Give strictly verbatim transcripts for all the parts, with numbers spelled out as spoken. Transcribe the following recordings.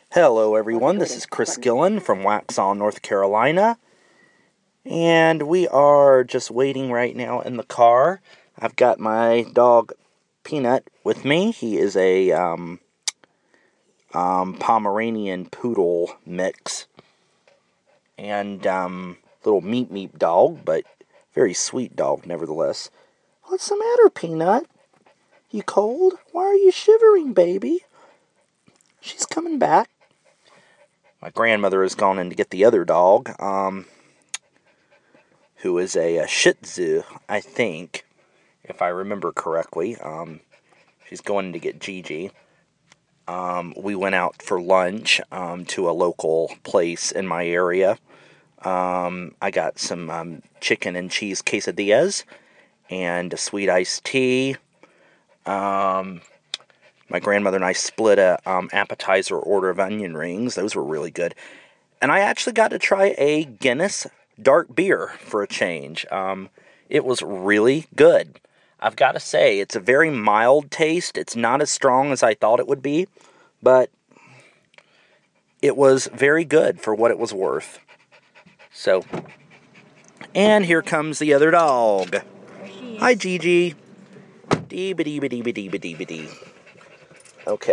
Hello everyone, this is Chris Gillen from Waxhaw, North Carolina, and we are just waiting right now in the car. I've got my dog Peanut with me. He is a um, um, Pomeranian Poodle mix, and um, little meep meep dog, but very sweet dog nevertheless. What's the matter, Peanut? You cold? Why are you shivering, baby? She's coming back. My grandmother has gone in to get the other dog, um, who is a, a Shih Tzu, I think, if I remember correctly. Um, she's going to get Gigi. Um, we went out for lunch um, to a local place in my area. Um, I got some um, chicken and cheese quesadillas and a sweet iced tea. Um... My grandmother and I split a um, appetizer order of onion rings. Those were really good. And I actually got to try a Guinness dark beer for a change. Um, it was really good. I've got to say, it's a very mild taste. It's not as strong as I thought it would be. But it was very good for what it was worth. So, and here comes the other dog. Hi, Gigi. Dee-ba-dee-ba-dee-ba-dee-ba-dee-ba-dee. Okay.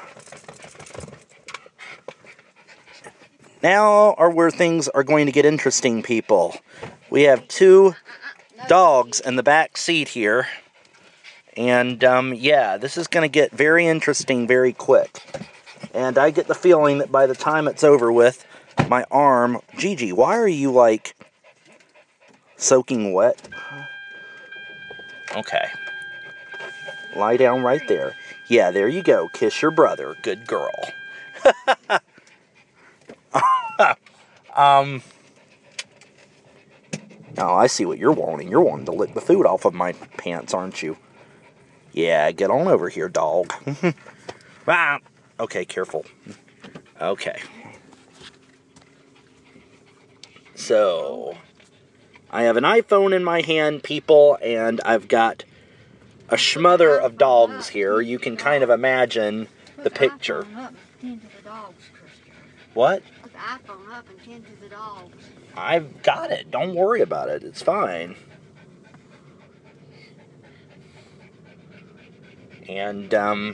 Now are where things are going to get interesting, people. We have two dogs in the back seat here. And, um, yeah, this is going to get very interesting very quick. And I get the feeling that by the time it's over with, my arm... Gigi, why are you, like, soaking wet? Okay. Lie down right there. Yeah, there you go. Kiss your brother. Good girl. um. Oh, I see what you're wanting. You're wanting to lick the food off of my pants, aren't you? Yeah, get on over here, dog. Ah, okay, careful. Okay. So, I have an iPhone in my hand, people, and I've got a schmother of dogs here. You can kind of imagine the picture. What? Put the iPhone up and tend to the dogs. I've got it. Don't worry about it. It's fine. And, um,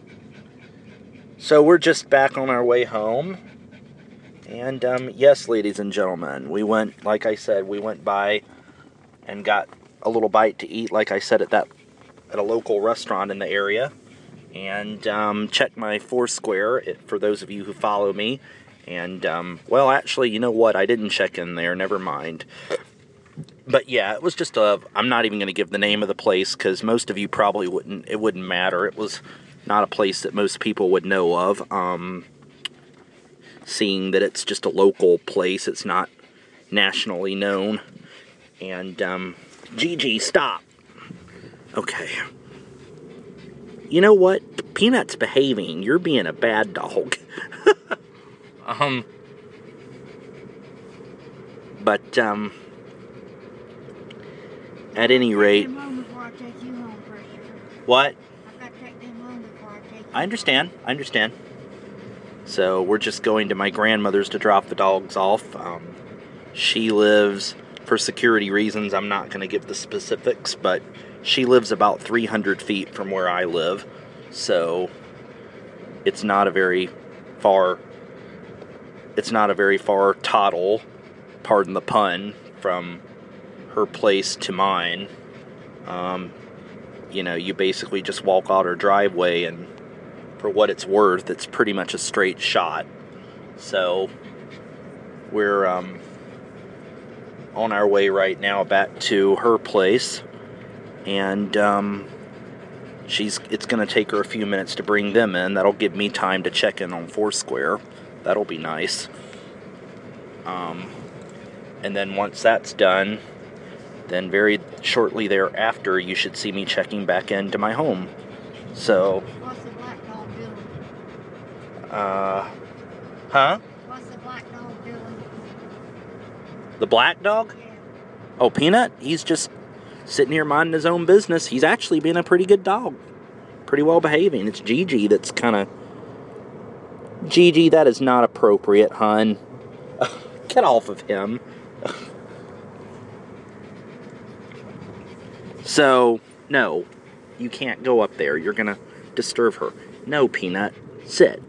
so we're just back on our way home. And, um, yes, ladies and gentlemen, we went, like I said, we went by and got a little bite to eat, like I said, at that at a local restaurant in the area, and um, check my Foursquare it, for those of you who follow me. And um, well, actually, you know what? I didn't check in there. Never mind. But yeah, it was just a. I'm not even going to give the name of the place because most of you probably wouldn't. It wouldn't matter. It was not a place that most people would know of. Um, seeing that it's just a local place, it's not nationally known. And um, Gigi, stop. Okay. You know what? Peanut's behaving. You're being a bad dog. um. But, um. At any rate. What? I understand. I understand. So, we're just going to my grandmother's to drop the dogs off. Um, she lives, for security reasons, I'm not going to give the specifics, but she lives about three hundred feet from where I live, so it's not a very far, it's not a very far toddle, pardon the pun, from her place to mine. Um, you know, you basically just walk out her driveway, and for what it's worth, it's pretty much a straight shot. So, we're um, on our way right now back to her place. And, um, she's, it's going to take her a few minutes to bring them in. That'll give me time to check in on Foursquare. That'll be nice. Um, and then once that's done, then very shortly thereafter, you should see me checking back into my home. So, What's the black dog doing? uh, huh? What's the black dog doing? The black dog? Yeah. Oh, Peanut? He's just sitting here minding his own business. He's actually been a pretty good dog. Pretty well behaving. It's Gigi that's kind of Gigi, that is not appropriate, hun. Get off of him. So, no. You can't go up there. You're gonna disturb her. No, Peanut. Sit.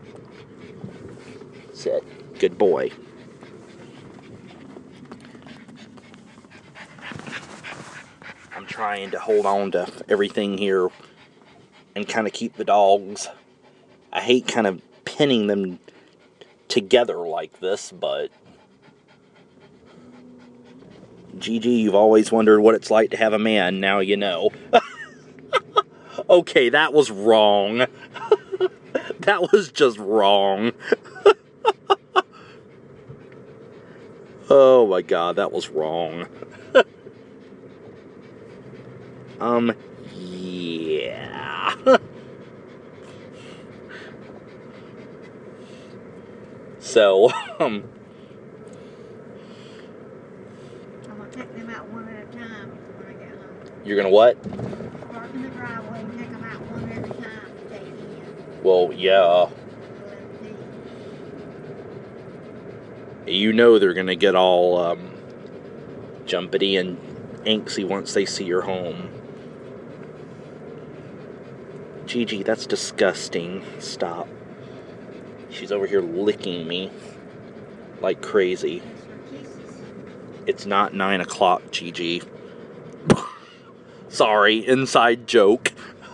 Sit. Good boy. I'm trying to hold on to everything here and kind of keep the dogs. I hate kind of pinning them together like this, but Gigi, you've always wondered what it's like to have a man. Now you know. Okay, that was wrong. That was just wrong. Oh my god, that was wrong. um, yeah. So, um... I'm gonna take them out one at a time when I get home. You're gonna what? Park in the driveway and take them out one at a time to take in. Well, yeah. You know they're gonna get all, um, jumpity and anxy once they see your home. Gigi, that's disgusting. Stop. She's over here licking me like crazy. It's not nine o'clock, Gigi. Sorry, inside joke.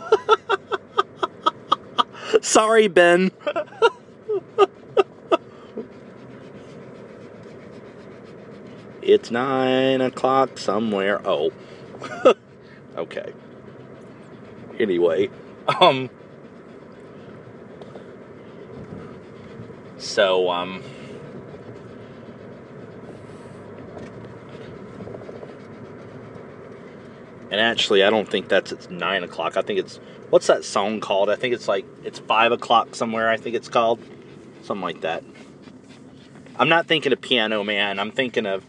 Sorry, Ben. It's nine o'clock somewhere. Oh. Okay. Anyway. Um. So, um. And actually, I don't think that's it's nine o'clock. I think it's, what's that song called? I think it's like, it's five o'clock somewhere, I think it's called. Something like that. I'm not thinking of Piano Man. I'm thinking of,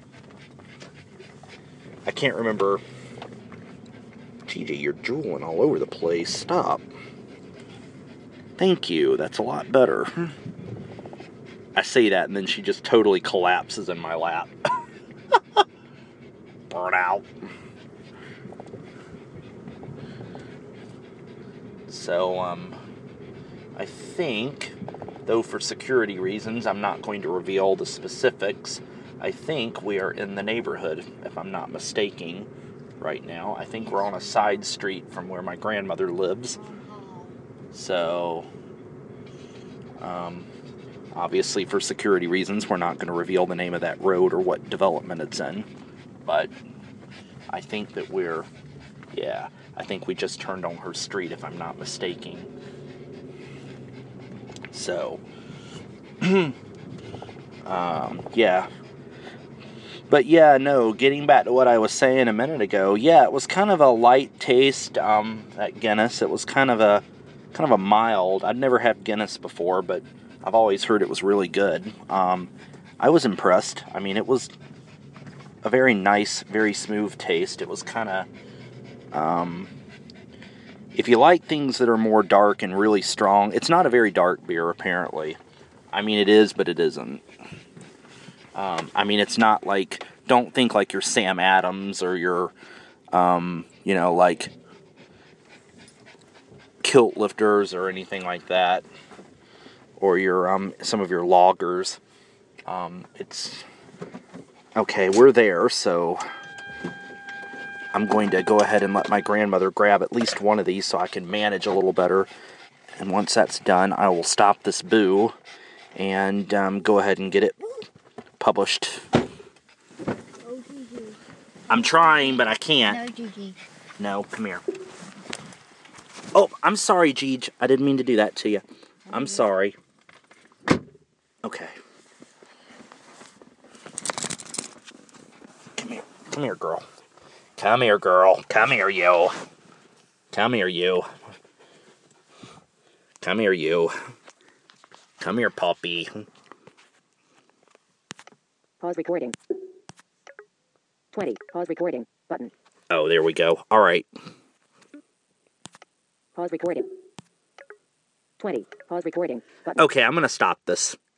I can't remember. Gigi, you're drooling all over the place. Stop. Thank you. That's a lot better. I say that and then she just totally collapses in my lap. Burn out. So, um, I think, though for security reasons, I'm not going to reveal the specifics. I think we are in the neighborhood, if I'm not mistaken, right now. I think we're on a side street from where my grandmother lives. So, um, obviously for security reasons, we're not going to reveal the name of that road or what development it's in. But I think that we're, yeah, I think we just turned on her street, if I'm not mistaken. So, um, yeah. But yeah, no, getting back to what I was saying a minute ago, yeah, it was kind of a light taste, um, at Guinness. It was kind of a, kind of a mild. I'd never had Guinness before, but I've always heard it was really good. Um, I was impressed. I mean, it was a very nice, very smooth taste. It was kind of, um, if you like things that are more dark and really strong, it's not a very dark beer, apparently. I mean, it is, but it isn't. Um, I mean, it's not like, don't think like your Sam Adams or your, um, you know, like Kilt Lifters or anything like that. Or your, um, some of your lagers. Um, it's, okay, we're there, so I'm going to go ahead and let my grandmother grab at least one of these so I can manage a little better. And once that's done, I will stop this boo and um, go ahead and get it published. Oh, Gigi. I'm trying, but I can't. No, Gigi. No, come here. Oh, I'm sorry, Gigi. I didn't mean to do that to you. I'm sorry. Okay. Come here. Come here, girl. Come here, girl. Come here, you. Come here, you. Come here, you. Come here, puppy. Pause recording. twenty. Pause recording. Button. Oh, there we go. All right. Pause recording. twenty. Pause recording. Button. Okay, I'm going to stop this.